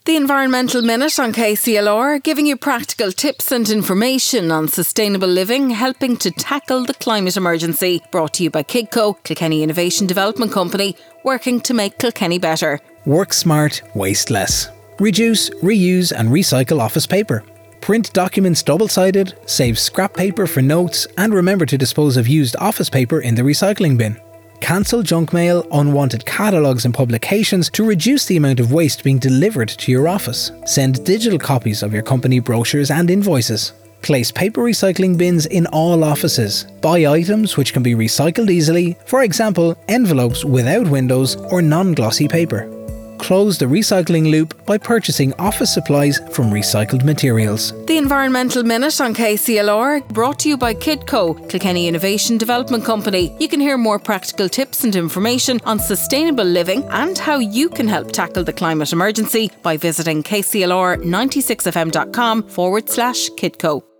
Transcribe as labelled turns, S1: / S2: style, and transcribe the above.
S1: The Environmental Minute on KCLR, giving you practical tips and information on sustainable living, helping to tackle the climate emergency. Brought to you by Kidco, Kilkenny Innovation Development Company, working to make Kilkenny better.
S2: Work smart, waste less. Reduce, reuse and recycle office paper. Print documents double-sided, save scrap paper for notes, and remember to dispose of used office paper in the recycling bin. Cancel junk mail, unwanted catalogues and publications to reduce the amount of waste being delivered to your office. Send digital copies of your company brochures and invoices. Place paper recycling bins in all offices. Buy items which can be recycled easily, for example, envelopes without windows or non-glossy paper. Close the recycling loop by purchasing office supplies from recycled materials.
S1: The Environmental Minute on KCLR, brought to you by Kidco, Kilkenny Innovation Development Company. You can hear more practical tips and information on sustainable living and how you can help tackle the climate emergency by visiting kclr96fm.com/Kidco.